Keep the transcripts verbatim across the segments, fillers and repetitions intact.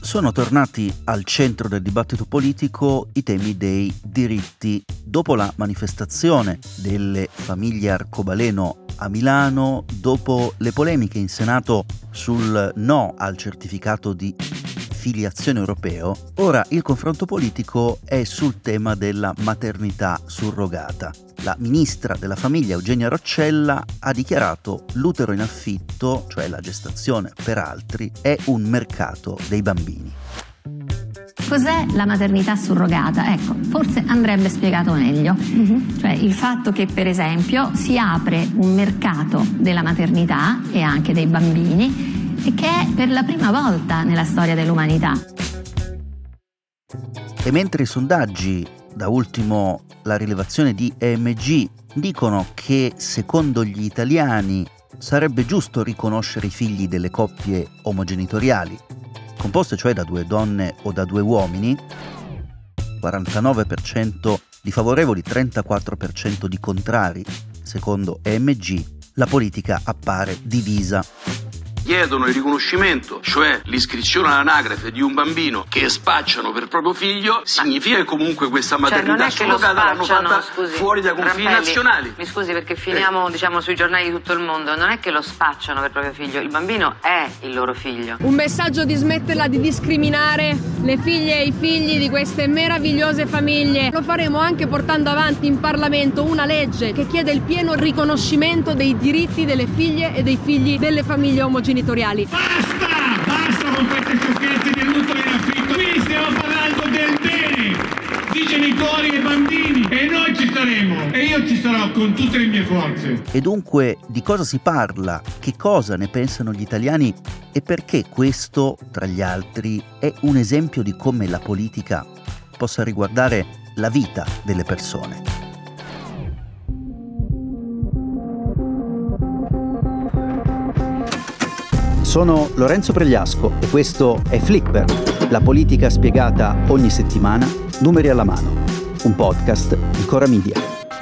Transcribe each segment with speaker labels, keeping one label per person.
Speaker 1: Sono tornati al centro del dibattito politico i temi dei diritti. Dopo la manifestazione delle famiglie arcobaleno a Milano, dopo le polemiche in Senato sul no al certificato di filiazione europeo, ora il confronto politico è sul tema della maternità surrogata. La ministra della famiglia Eugenia Roccella ha dichiarato l'utero in affitto, cioè la gestazione per altri, è un mercato dei bambini.
Speaker 2: Cos'è la maternità surrogata? Ecco, forse andrebbe spiegato meglio. Mm-hmm. Cioè il fatto che, per esempio, si apre un mercato della maternità e anche dei bambini, e che è per la prima volta nella storia dell'umanità.
Speaker 1: E mentre i sondaggi, da ultimo la rilevazione di E M G, dicono che secondo gli italiani sarebbe giusto riconoscere i figli delle coppie omogenitoriali, composte cioè da due donne o da due uomini, quarantanove per cento di favorevoli, trentaquattro per cento di contrari, secondo E M G, la politica appare divisa.
Speaker 3: Chiedono il riconoscimento, cioè l'iscrizione all'anagrafe di un bambino che spacciano per proprio figlio, significa che comunque questa maternità
Speaker 4: cioè
Speaker 3: surrogata l'hanno fatta
Speaker 4: scusi,
Speaker 3: fuori dai confini
Speaker 4: Rampelli,
Speaker 3: nazionali.
Speaker 4: Mi scusi perché finiamo eh. diciamo sui giornali di tutto il mondo, non è che lo spacciano per proprio figlio, il bambino è il loro figlio.
Speaker 5: Un messaggio di smetterla di discriminare le figlie e i figli di queste meravigliose famiglie. Lo faremo anche portando avanti in Parlamento una legge che chiede il pieno riconoscimento dei diritti delle figlie e dei figli delle famiglie omogenitoriali.
Speaker 6: Basta! Basta con queste sciocchezze dell'utero in affitto! Qui stiamo parlando del bene di genitori e bambini e noi ci saremo e io ci sarò con tutte le mie forze.
Speaker 1: E dunque di cosa si parla? Che cosa ne pensano gli italiani? E perché questo, tra gli altri, è un esempio di come la politica possa riguardare la vita delle persone? Sono Lorenzo Pregliasco e questo è Flipper, la politica spiegata ogni settimana, numeri alla mano, un podcast di Cora Media.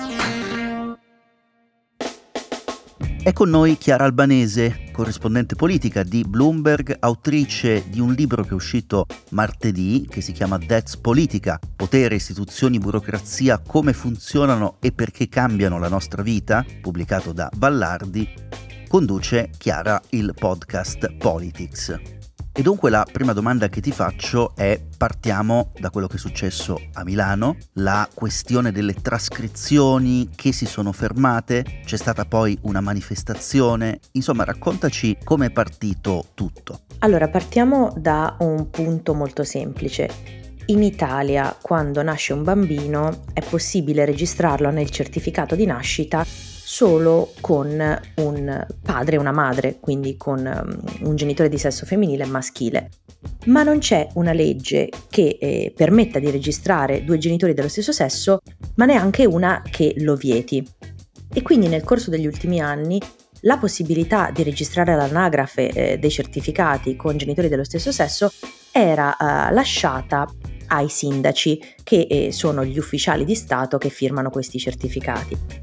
Speaker 1: È con noi Chiara Albanese, corrispondente politica di Bloomberg, autrice di un libro che è uscito martedì, che si chiama That's Politica, potere, istituzioni, burocrazia, come funzionano e perché cambiano la nostra vita, pubblicato da Vallardi. Conduce Chiara il podcast Politics. E dunque la prima domanda che ti faccio è: partiamo da quello che è successo a Milano, la questione delle trascrizioni che si sono fermate, c'è stata poi una manifestazione, insomma raccontaci come è partito tutto.
Speaker 7: Allora partiamo da un punto molto semplice. In Italia, quando nasce un bambino, è possibile registrarlo nel certificato di nascita solo con un padre e una madre, quindi con un genitore di sesso femminile e maschile. Ma non c'è una legge che eh, permetta di registrare due genitori dello stesso sesso, ma neanche una che lo vieti. E quindi nel corso degli ultimi anni la possibilità di registrare all'anagrafe eh, dei certificati con genitori dello stesso sesso era eh, lasciata ai sindaci, che eh, sono gli ufficiali di Stato che firmano questi certificati.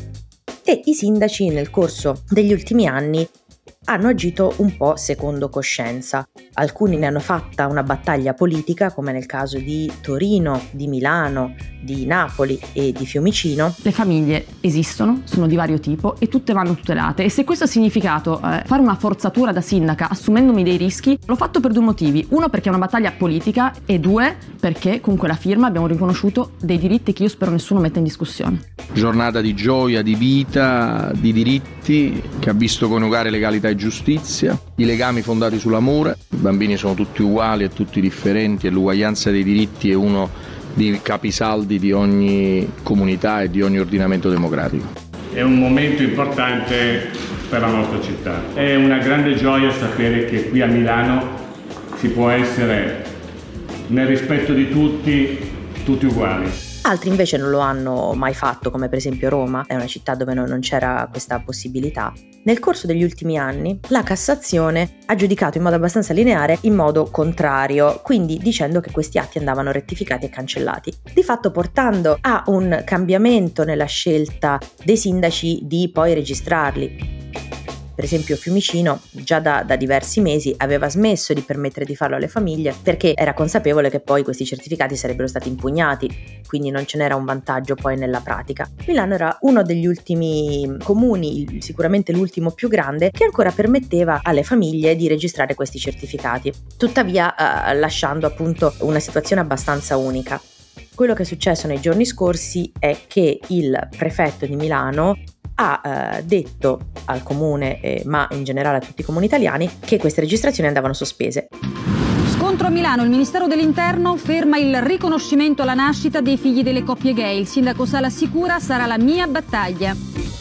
Speaker 7: E i sindaci nel corso degli ultimi anni hanno agito un po' secondo coscienza. Alcuni ne hanno fatta una battaglia politica, come nel caso di Torino, di Milano, di Napoli e di Fiumicino.
Speaker 8: Le famiglie esistono, sono di vario tipo e tutte vanno tutelate, e se questo ha significato eh, fare una forzatura da sindaca assumendomi dei rischi, l'ho fatto per due motivi: uno, perché è una battaglia politica, e due, perché con quella firma abbiamo riconosciuto dei diritti che io spero nessuno metta in discussione.
Speaker 9: Giornata di gioia, di vita, di diritti, che ha visto coniugare legalità e giustizia, i legami fondati sull'amore. I bambini sono tutti uguali e tutti differenti e l'uguaglianza dei diritti è uno dei capisaldi di ogni comunità e di ogni ordinamento democratico.
Speaker 6: È un momento importante per la nostra città. È una grande gioia sapere che qui a Milano si può essere, nel rispetto di tutti, tutti uguali.
Speaker 7: Altri invece non lo hanno mai fatto, come per esempio Roma, è una città dove non c'era questa possibilità. Nel corso degli ultimi anni la Cassazione ha giudicato in modo abbastanza lineare in modo contrario, quindi dicendo che questi atti andavano rettificati e cancellati, di fatto portando a un cambiamento nella scelta dei sindaci di poi registrarli. Per esempio Fiumicino già da, da diversi mesi aveva smesso di permettere di farlo alle famiglie perché era consapevole che poi questi certificati sarebbero stati impugnati, quindi non ce n'era un vantaggio poi nella pratica. Milano era uno degli ultimi comuni, sicuramente l'ultimo più grande, che ancora permetteva alle famiglie di registrare questi certificati, tuttavia eh, lasciando appunto una situazione abbastanza unica. Quello che è successo nei giorni scorsi è che il prefetto di Milano ha eh, detto al comune, eh, ma in generale a tutti i comuni italiani, che queste registrazioni andavano sospese.
Speaker 10: Scontro a Milano, il Ministero dell'Interno ferma il riconoscimento alla nascita dei figli delle coppie gay. Il sindaco Sala assicura: sarà la mia battaglia.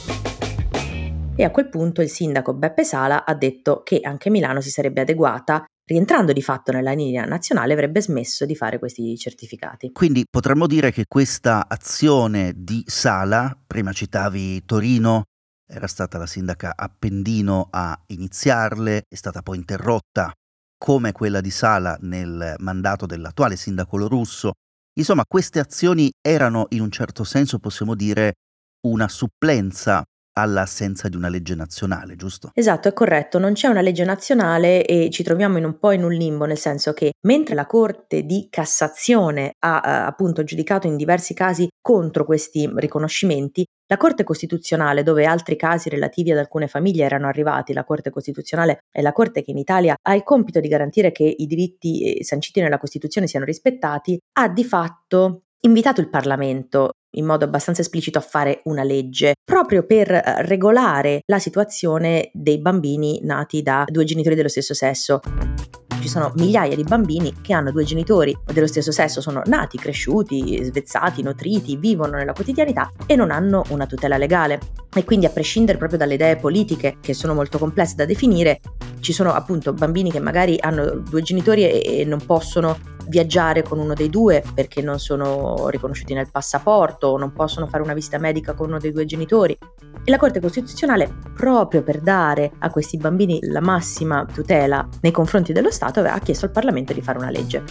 Speaker 7: E a quel punto il sindaco Beppe Sala ha detto che anche Milano si sarebbe adeguata, rientrando di fatto nella linea nazionale, avrebbe smesso di fare questi certificati.
Speaker 1: Quindi potremmo dire che questa azione di Sala, prima citavi Torino, era stata la sindaca Appendino a iniziarle, è stata poi interrotta come quella di Sala nel mandato dell'attuale sindaco Lorusso. Insomma, queste azioni erano in un certo senso, possiamo dire, una supplenza all'assenza di una legge nazionale, giusto?
Speaker 7: Esatto, è corretto, non c'è una legge nazionale e ci troviamo in un po' in un limbo, nel senso che mentre la Corte di Cassazione ha eh, appunto giudicato in diversi casi contro questi riconoscimenti, la Corte Costituzionale, dove altri casi relativi ad alcune famiglie erano arrivati, la Corte Costituzionale è la Corte che in Italia ha il compito di garantire che i diritti sanciti nella Costituzione siano rispettati, ha di fatto invitato il Parlamento in modo abbastanza esplicito a fare una legge proprio per regolare la situazione dei bambini nati da due genitori dello stesso sesso. Ci sono migliaia di bambini che hanno due genitori dello stesso sesso, sono nati, cresciuti, svezzati, nutriti, vivono nella quotidianità e non hanno una tutela legale. E quindi, a prescindere proprio dalle idee politiche, che sono molto complesse da definire, ci sono appunto bambini che magari hanno due genitori e, e non possono viaggiare con uno dei due perché non sono riconosciuti nel passaporto o non possono fare una visita medica con uno dei due genitori. E la Corte Costituzionale, proprio per dare a questi bambini la massima tutela nei confronti dello Stato, aveva chiesto al Parlamento di fare una legge.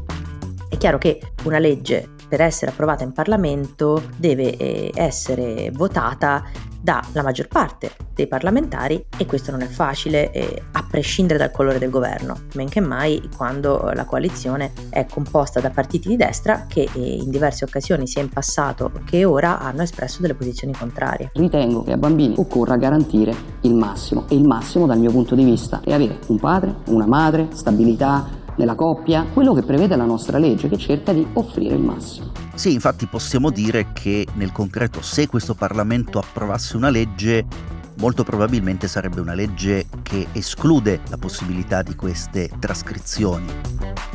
Speaker 7: È chiaro che una legge, per essere approvata in Parlamento, deve eh, essere votata dalla maggior parte dei parlamentari e questo non è facile eh, a prescindere dal colore del governo, men che mai quando la coalizione è composta da partiti di destra che eh, in diverse occasioni, sia in passato che ora, hanno espresso delle posizioni contrarie.
Speaker 11: Ritengo che a bambini occorra garantire il massimo e il massimo dal mio punto di vista è avere un padre, una madre, stabilità nella coppia, quello che prevede la nostra legge, che cerca di offrire il massimo.
Speaker 1: Sì, infatti possiamo dire che nel concreto, se questo Parlamento approvasse una legge, molto probabilmente sarebbe una legge che esclude la possibilità di queste trascrizioni.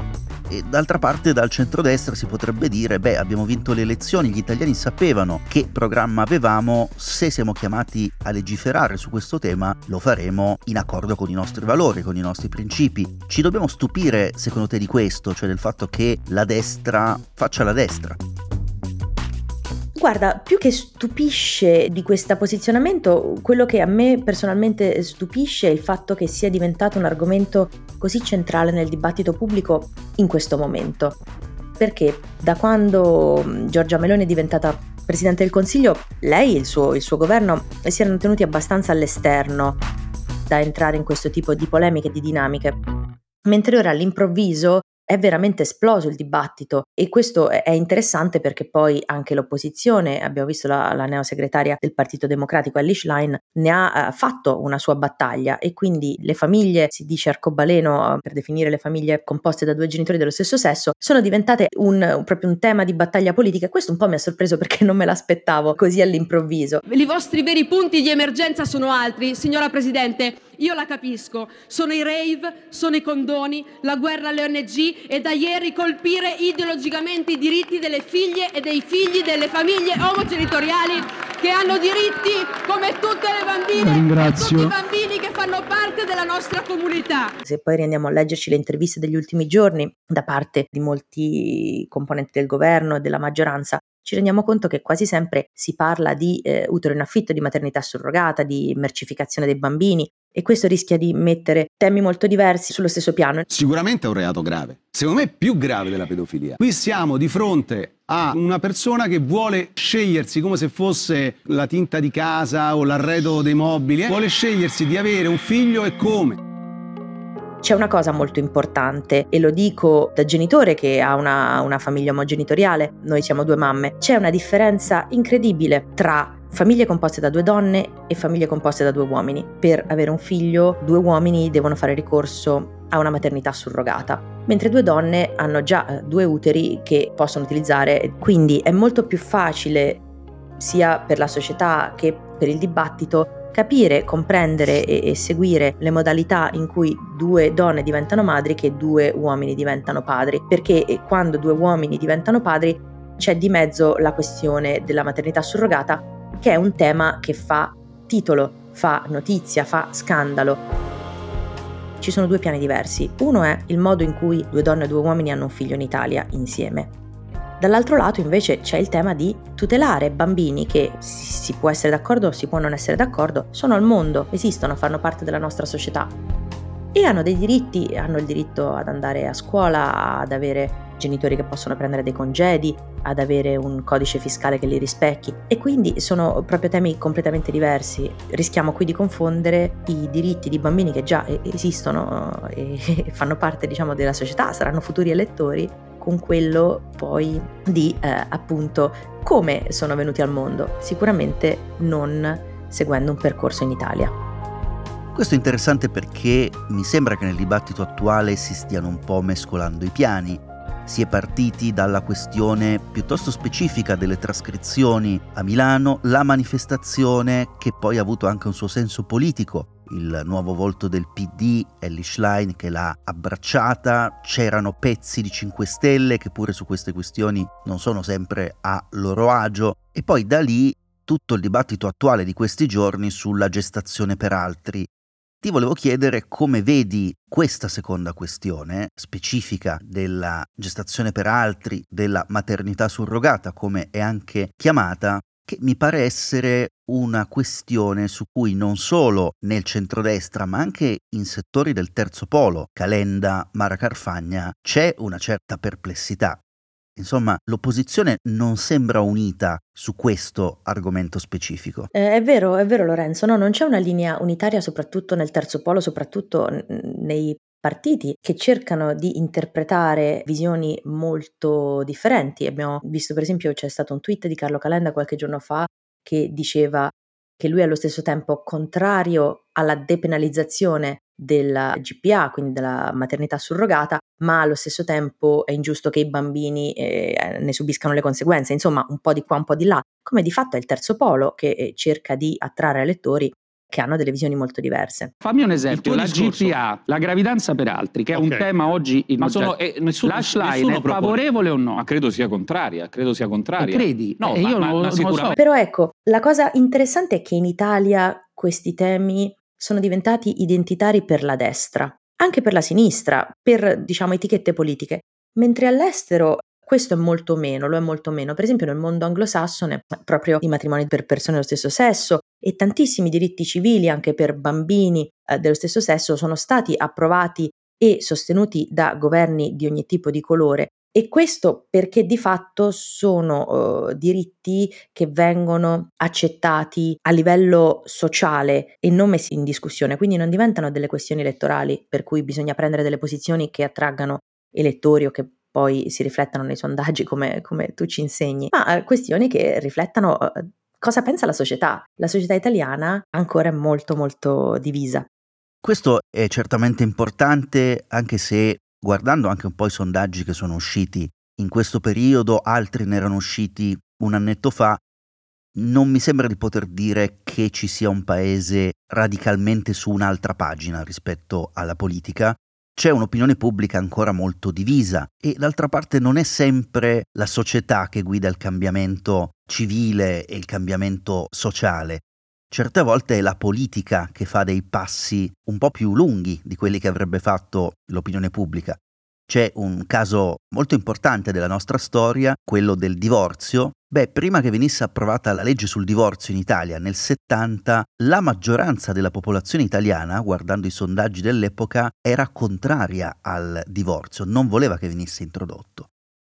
Speaker 1: E d'altra parte dal centrodestra si potrebbe dire, beh, abbiamo vinto le elezioni, gli italiani sapevano che programma avevamo, se siamo chiamati a legiferare su questo tema lo faremo in accordo con i nostri valori, con i nostri principi. Ci dobbiamo stupire, secondo te, di questo, cioè del fatto che la destra faccia la destra?
Speaker 7: Guarda, più che stupisce di questo posizionamento, quello che a me personalmente stupisce è il fatto che sia diventato un argomento così centrale nel dibattito pubblico in questo momento. Perché da quando Giorgia Meloni è diventata Presidente del Consiglio, lei e il suo, il suo governo si erano tenuti abbastanza all'esterno da entrare in questo tipo di polemiche e di dinamiche, mentre ora all'improvviso è veramente esploso il dibattito e questo è interessante perché poi anche l'opposizione, abbiamo visto la, la neosegretaria del Partito Democratico Elly Schlein, ne ha uh, fatto una sua battaglia e quindi le famiglie, si dice arcobaleno uh, per definire le famiglie composte da due genitori dello stesso sesso, sono diventate un, un, proprio un tema di battaglia politica e questo un po' mi ha sorpreso perché non me l'aspettavo così all'improvviso.
Speaker 5: I vostri veri punti di emergenza sono altri, signora Presidente. Io la capisco, sono i rave, sono i condoni, la guerra alle O N G e da ieri colpire ideologicamente i diritti delle figlie e dei figli delle famiglie omogenitoriali che hanno diritti come tutte le bambine
Speaker 12: Ringrazio.
Speaker 5: e tutti i bambini che fanno parte della nostra comunità.
Speaker 7: Se poi andiamo a leggerci le interviste degli ultimi giorni da parte di molti componenti del governo e della maggioranza, ci rendiamo conto che quasi sempre si parla di eh, utero in affitto, di maternità surrogata, di mercificazione dei bambini. e questo rischia di mettere temi molto diversi sullo stesso piano.
Speaker 12: Sicuramente è un reato grave, secondo me più grave della pedofilia. Qui siamo di fronte a una persona che vuole scegliersi come se fosse la tinta di casa o l'arredo dei mobili, eh? vuole scegliersi di avere un figlio e come.
Speaker 7: C'è una cosa molto importante, e lo dico da genitore che ha una, una famiglia omogenitoriale, noi siamo due mamme, c'è una differenza incredibile tra famiglie composte da due donne e famiglie composte da due uomini. Per avere un figlio, due uomini devono fare ricorso a una maternità surrogata, mentre due donne hanno già due uteri che possono utilizzare, quindi è molto più facile, sia per la società che per il dibattito, capire, comprendere e, e seguire le modalità in cui due donne diventano madri che due uomini diventano padri, perché quando due uomini diventano padri c'è di mezzo la questione della maternità surrogata, che è un tema che fa titolo, fa notizia, fa scandalo. Ci sono due piani diversi. Uno è il modo in cui due donne e due uomini hanno un figlio in Italia insieme. Dall'altro lato invece c'è il tema di tutelare bambini che si può essere d'accordo o si può non essere d'accordo, sono al mondo, esistono, fanno parte della nostra società e hanno dei diritti, hanno il diritto ad andare a scuola, ad avere genitori che possono prendere dei congedi, ad avere un codice fiscale che li rispecchi, e quindi sono proprio temi completamente diversi. Rischiamo qui di confondere i diritti di bambini che già esistono e fanno parte, diciamo, della società, saranno futuri elettori, con quello poi di eh, appunto come sono venuti al mondo, sicuramente non seguendo un percorso in Italia.
Speaker 1: Questo è interessante perché mi sembra che nel dibattito attuale si stiano un po' mescolando i piani. Si è partiti dalla questione piuttosto specifica delle trascrizioni a Milano, la manifestazione che poi ha avuto anche un suo senso politico. Il nuovo volto del P D, Elly Schlein, che l'ha abbracciata, c'erano pezzi di cinque Stelle che pure su queste questioni non sono sempre a loro agio, e poi da lì tutto il dibattito attuale di questi giorni sulla gestazione per altri. Ti volevo chiedere come vedi questa seconda questione specifica della gestazione per altri, della maternità surrogata, come è anche chiamata, che mi pare essere una questione su cui non solo nel centrodestra ma anche in settori del terzo polo, Calenda, Mara Carfagna, c'è una certa perplessità. Insomma, l'opposizione non sembra unita su questo argomento specifico.
Speaker 7: Eh, è vero, è vero Lorenzo, no, non c'è una linea unitaria soprattutto nel terzo polo, soprattutto n- nei partiti che cercano di interpretare visioni molto differenti. Abbiamo visto, per esempio, c'è stato un tweet di Carlo Calenda qualche giorno fa che diceva che lui è allo stesso tempo contrario alla depenalizzazione della G P A, quindi della maternità surrogata, ma allo stesso tempo è ingiusto che i bambini eh, ne subiscano le conseguenze, insomma un po' di qua, un po' di là, come di fatto è il terzo polo che eh, cerca di attrarre elettori che hanno delle visioni molto diverse.
Speaker 13: Fammi un esempio, la
Speaker 14: discorso...
Speaker 13: G P A, la gravidanza per altri, che è okay. un tema oggi in
Speaker 14: ma sono, eh, nessuno,
Speaker 13: la Schlein è propone. favorevole o no?
Speaker 14: Ma credo sia contraria, credo sia contraria.
Speaker 13: E credi?
Speaker 14: No,
Speaker 13: eh,
Speaker 14: ma,
Speaker 13: io
Speaker 14: ma,
Speaker 13: non,
Speaker 14: ma
Speaker 13: non
Speaker 14: sicuramente...
Speaker 13: lo so.
Speaker 7: Però ecco, la cosa interessante è che in Italia questi temi sono diventati identitari per la destra, anche per la sinistra, per, diciamo, etichette politiche, mentre all'estero questo è molto meno, lo è molto meno. Per esempio nel mondo anglosassone, proprio i matrimoni per persone dello stesso sesso e tantissimi diritti civili anche per bambini eh, dello stesso sesso sono stati approvati e sostenuti da governi di ogni tipo di colore. E questo perché di fatto sono uh, diritti che vengono accettati a livello sociale e non messi in discussione, quindi non diventano delle questioni elettorali per cui bisogna prendere delle posizioni che attraggano elettori o che poi si riflettano nei sondaggi come, come tu ci insegni, ma uh, questioni che riflettano uh, cosa pensa la società. La società italiana ancora è molto molto divisa.
Speaker 1: Questo è certamente importante, anche se guardando anche un po' i sondaggi che sono usciti in questo periodo, altri ne erano usciti un annetto fa, non mi sembra di poter dire che ci sia un paese radicalmente su un'altra pagina rispetto alla politica. C'è un'opinione pubblica ancora molto divisa e d'altra parte non è sempre la società che guida il cambiamento civile e il cambiamento sociale. Certe volte è la politica che fa dei passi un po' più lunghi di quelli che avrebbe fatto l'opinione pubblica. C'è un caso molto importante della nostra storia, quello del divorzio, Beh, prima che venisse approvata la legge sul divorzio in Italia nel settanta, la maggioranza della popolazione italiana, guardando i sondaggi dell'epoca, era contraria al divorzio, non voleva che venisse introdotto.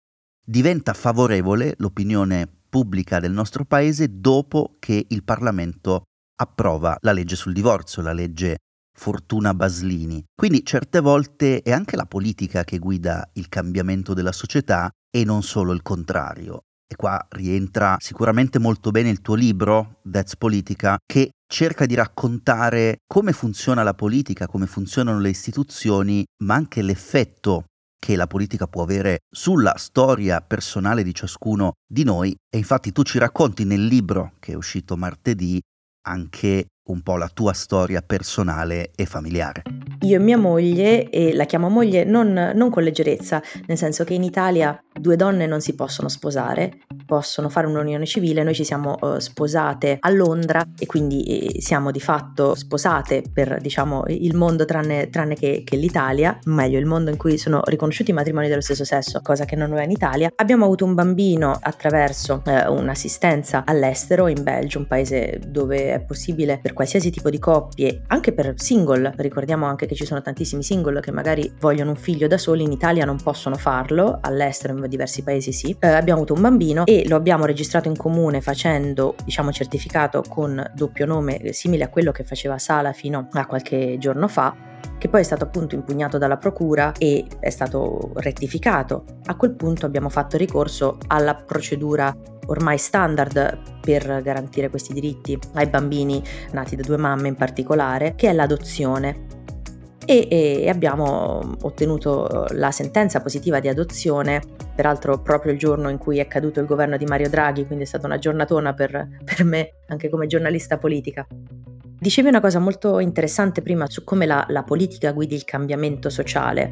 Speaker 1: Diventa favorevole l'opinione pubblica del nostro paese dopo che il Parlamento approva la legge sul divorzio, la legge Fortuna Baslini. Quindi certe volte è anche la politica che guida il cambiamento della società e non solo il contrario. E qua rientra sicuramente molto bene il tuo libro, That's Politica, che cerca di raccontare come funziona la politica, come funzionano le istituzioni, ma anche l'effetto che la politica può avere sulla storia personale di ciascuno di noi. E infatti tu ci racconti nel libro, che è uscito martedì, anche un po' la tua storia personale e familiare.
Speaker 7: Io e mia moglie, e la chiamo moglie non, non con leggerezza, nel senso che in Italia due donne non si possono sposare, possono fare un'unione civile. Noi ci siamo uh, sposate a Londra e quindi eh, siamo di fatto sposate per, diciamo, il mondo tranne, tranne che, che l'Italia, meglio il mondo in cui sono riconosciuti i matrimoni dello stesso sesso, cosa che non è in Italia. Abbiamo avuto un bambino attraverso eh, un'assistenza all'estero, in Belgio, un paese dove è possibile per qualsiasi tipo di coppie, anche per single. Ricordiamo anche che ci sono tantissimi single che magari vogliono un figlio da soli, in Italia non possono farlo, all'estero in diversi paesi sì. Eh, abbiamo avuto un bambino e lo abbiamo registrato in comune facendo, diciamo, certificato con doppio nome, simile a quello che faceva Sala fino a qualche giorno fa, che poi è stato appunto impugnato dalla procura e è stato rettificato. A quel punto abbiamo fatto ricorso alla procedura ormai standard per garantire questi diritti ai bambini nati da due mamme in particolare, che è l'adozione. E, e abbiamo ottenuto la sentenza positiva di adozione, peraltro proprio il giorno in cui è caduto il governo di Mario Draghi, quindi è stata una giornatona per, per me, anche come giornalista politica. Dicevi una cosa molto interessante prima su come la, la politica guidi il cambiamento sociale.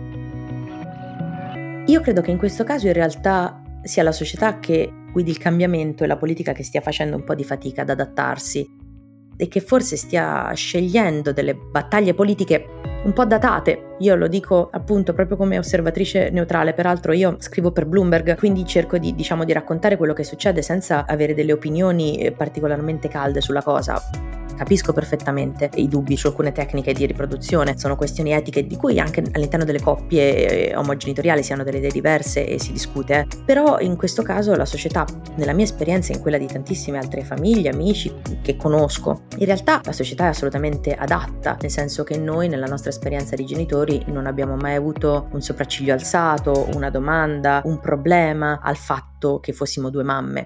Speaker 7: Io credo che in questo caso in realtà sia la società che guidi il cambiamento e la politica che stia facendo un po' di fatica ad adattarsi e che forse stia scegliendo delle battaglie politiche un po' datate. Io lo dico appunto proprio come osservatrice neutrale, peraltro io scrivo per Bloomberg, quindi cerco di, diciamo, di raccontare quello che succede senza avere delle opinioni particolarmente calde sulla cosa. Capisco perfettamente i dubbi su alcune tecniche di riproduzione, sono questioni etiche di cui anche all'interno delle coppie omogenitoriali si hanno delle idee diverse e si discute, eh. Però in questo caso la società, nella mia esperienza e in quella di tantissime altre famiglie, amici che conosco, in realtà la società è assolutamente adatta, nel senso che noi nella nostra esperienza di genitori non abbiamo mai avuto un sopracciglio alzato, una domanda, un problema al fatto che fossimo due mamme.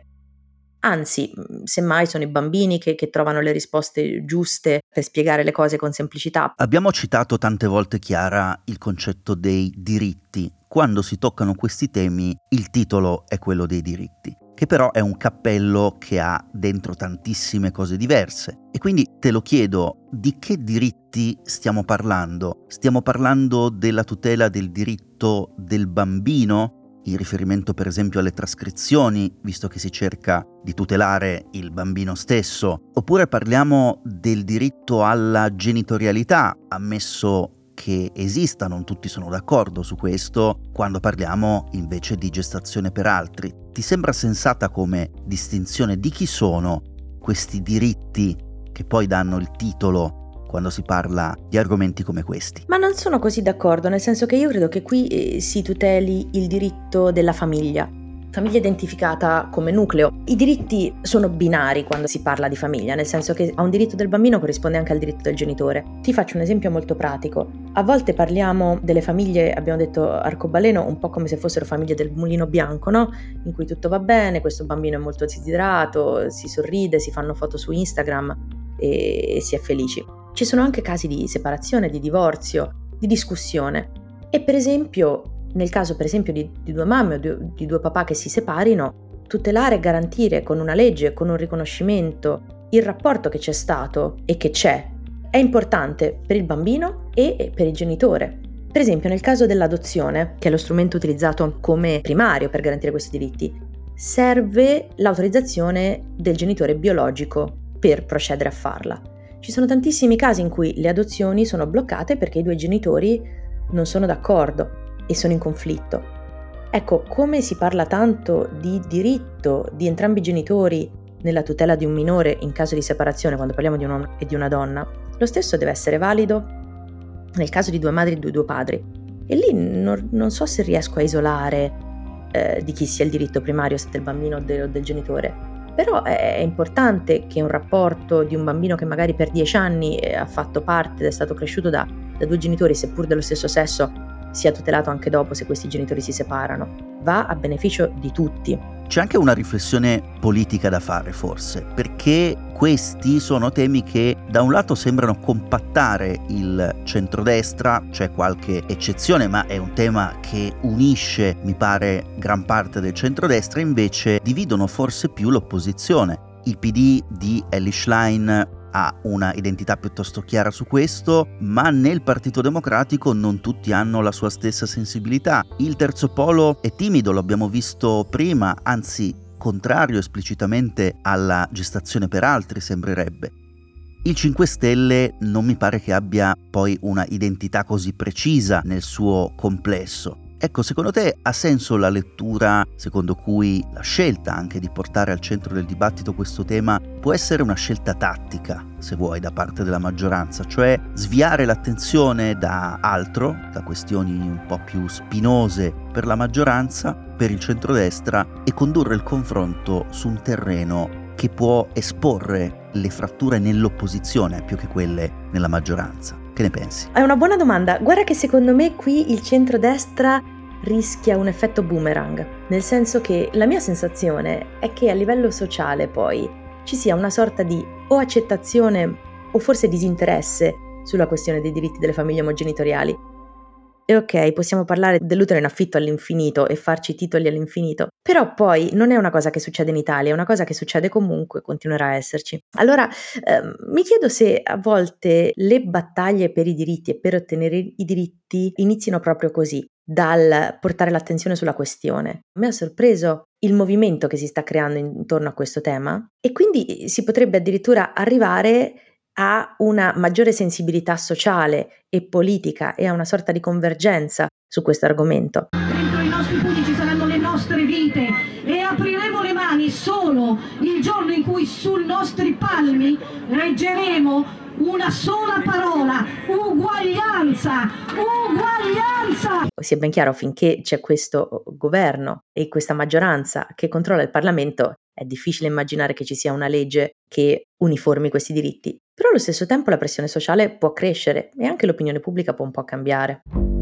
Speaker 7: Anzi, semmai sono i bambini che, che trovano le risposte giuste per spiegare le cose con semplicità.
Speaker 1: Abbiamo citato tante volte, Chiara, il concetto dei diritti. Quando si toccano questi temi, il titolo è quello dei diritti, che però è un cappello che ha dentro tantissime cose diverse. E quindi te lo chiedo, di che diritti stiamo parlando? Stiamo parlando della tutela del diritto del bambino? In riferimento per esempio alle trascrizioni, visto che si cerca di tutelare il bambino stesso, oppure parliamo del diritto alla genitorialità, ammesso che esista, non tutti sono d'accordo su questo, quando parliamo invece di gestazione per altri. Ti sembra sensata come distinzione di chi sono questi diritti che poi danno il titolo quando si parla di argomenti come questi?
Speaker 7: Ma non sono così d'accordo, nel senso che io credo che qui eh, si tuteli il diritto della famiglia, famiglia identificata come nucleo. I diritti sono binari quando si parla di famiglia, nel senso che a un diritto del bambino corrisponde anche al diritto del genitore. Ti faccio un esempio molto pratico. A volte parliamo delle famiglie, abbiamo detto arcobaleno, un po' come se fossero famiglie del mulino bianco, no? In cui tutto va bene, questo bambino è molto desiderato, si sorride, si fanno foto su Instagram e, e si è felici. Ci sono anche casi di separazione, di divorzio, di discussione. E per esempio, nel caso per esempio di, di due mamme o di, di due papà che si separino, tutelare e garantire con una legge, con un riconoscimento, il rapporto che c'è stato e che c'è, è importante per il bambino e per il genitore. Per esempio, nel caso dell'adozione, che è lo strumento utilizzato come primario per garantire questi diritti, serve l'autorizzazione del genitore biologico per procedere a farla. Ci sono tantissimi casi in cui le adozioni sono bloccate perché i due genitori non sono d'accordo e sono in conflitto. Ecco, come si parla tanto di diritto di entrambi i genitori nella tutela di un minore in caso di separazione, quando parliamo di un uomo e di una donna, lo stesso deve essere valido nel caso di due madri e due, due padri. E lì non, non so se riesco a isolare eh, di chi sia il diritto primario, se del bambino o del, del genitore. Però è importante che un rapporto di un bambino che magari per dieci anni ha fatto parte ed è stato cresciuto da, da due genitori, seppur dello stesso sesso, sia tutelato anche dopo se questi genitori si separano. Va a beneficio di tutti.
Speaker 1: C'è anche una riflessione politica da fare forse, perché questi sono temi che da un lato sembrano compattare il centrodestra, c'è qualche eccezione, ma è un tema che unisce, mi pare, gran parte del centrodestra, invece dividono forse più l'opposizione. Il P D di Elly Schlein ha una identità piuttosto chiara su questo, ma nel Partito Democratico non tutti hanno la sua stessa sensibilità. Il terzo polo è timido, lo abbiamo visto prima, anzi contrario esplicitamente alla gestazione per altri sembrerebbe. Il cinque Stelle non mi pare che abbia poi una identità così precisa nel suo complesso. Ecco, secondo te ha senso la lettura secondo cui la scelta anche di portare al centro del dibattito questo tema può essere una scelta tattica, se vuoi, da parte della maggioranza, cioè sviare l'attenzione da altro, da questioni un po' più spinose per la maggioranza, per il centrodestra, e condurre il confronto su un terreno che può esporre le fratture nell'opposizione più che quelle nella maggioranza. Che ne pensi?
Speaker 7: È una buona domanda. Guarda che secondo me qui il centrodestra rischia un effetto boomerang, nel senso che la mia sensazione è che a livello sociale poi ci sia una sorta di o accettazione o forse disinteresse sulla questione dei diritti delle famiglie omogenitoriali. E ok, possiamo parlare dell'utero in affitto all'infinito e farci titoli all'infinito, però poi non è una cosa che succede in Italia, è una cosa che succede comunque, continuerà a esserci. Allora ehm, mi chiedo se a volte le battaglie per i diritti e per ottenere i diritti inizino proprio così, dal portare l'attenzione sulla questione. Mi ha sorpreso il movimento che si sta creando intorno a questo tema e quindi si potrebbe addirittura arrivare a una maggiore sensibilità sociale e politica e a una sorta di convergenza su questo argomento.
Speaker 15: Dentro i nostri pugni ci saranno le nostre vite e apriremo le mani solo il giorno in cui sui nostri palmi reggeremo una sola parola: uguaglianza, uguaglianza.
Speaker 7: Sia ben chiaro, finché c'è questo governo e questa maggioranza che controlla il Parlamento, è difficile immaginare che ci sia una legge che uniformi questi diritti. Però allo stesso tempo la pressione sociale può crescere e anche l'opinione pubblica può un po' cambiare.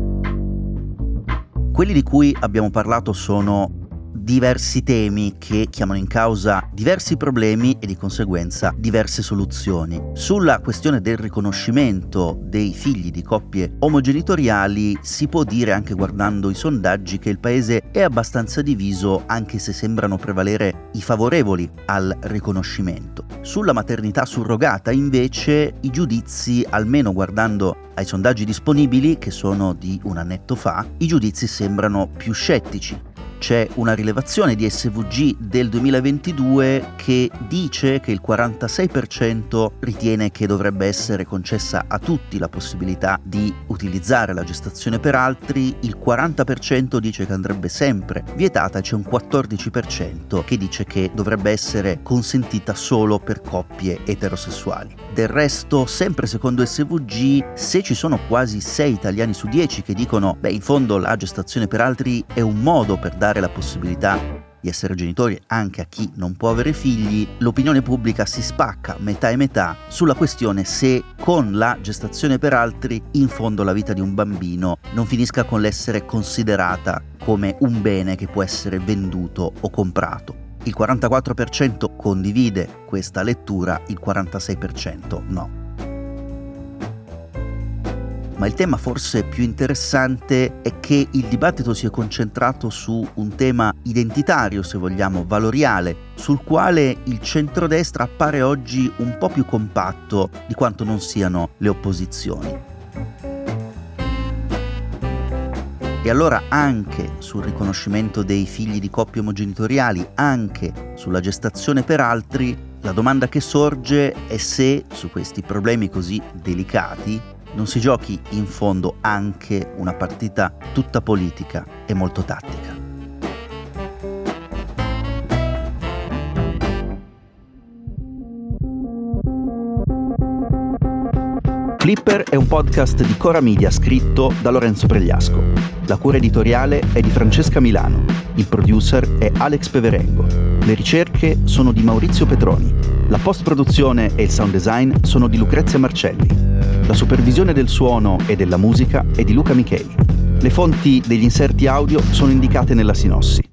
Speaker 1: Quelli di cui abbiamo parlato sono diversi temi che chiamano in causa diversi problemi e di conseguenza diverse soluzioni. Sulla questione del riconoscimento dei figli di coppie omogenitoriali si può dire, anche guardando i sondaggi, che il paese è abbastanza diviso, anche se sembrano prevalere i favorevoli al riconoscimento. Sulla maternità surrogata invece i giudizi, almeno guardando ai sondaggi disponibili, che sono di un annetto fa, i giudizi sembrano più scettici. C'è una rilevazione di S V G del duemilaventidue che dice che il quarantasei per cento ritiene che dovrebbe essere concessa a tutti la possibilità di utilizzare la gestazione per altri, il quaranta per cento dice che andrebbe sempre vietata e c'è un quattordici per cento che dice che dovrebbe essere consentita solo per coppie eterosessuali. Del resto, sempre secondo S V G, se ci sono quasi sei italiani su dieci che dicono beh, in fondo la gestazione per altri è un modo per dare la possibilità di essere genitori anche a chi non può avere figli, l'opinione pubblica si spacca metà e metà sulla questione se con la gestazione per altri in fondo la vita di un bambino non finisca con l'essere considerata come un bene che può essere venduto o comprato. Il quarantaquattro per cento condivide questa lettura, il quarantasei per cento no. Ma il tema forse più interessante è che il dibattito si è concentrato su un tema identitario, se vogliamo, valoriale, sul quale il centrodestra appare oggi un po' più compatto di quanto non siano le opposizioni. E allora anche sul riconoscimento dei figli di coppie omogenitoriali, anche sulla gestazione per altri, la domanda che sorge è se su questi problemi così delicati non si giochi in fondo anche una partita tutta politica e molto tattica. Flipper è un podcast di Cora Media scritto da Lorenzo Pregliasco. La cura editoriale è di Francesca Milano. Il producer è Alex Peverengo. Le ricerche sono di Maurizio Petroni. La post-produzione e il sound design sono di Lucrezia Marcelli. La supervisione del suono e della musica è di Luca Micheli. Le fonti degli inserti audio sono indicate nella sinossi.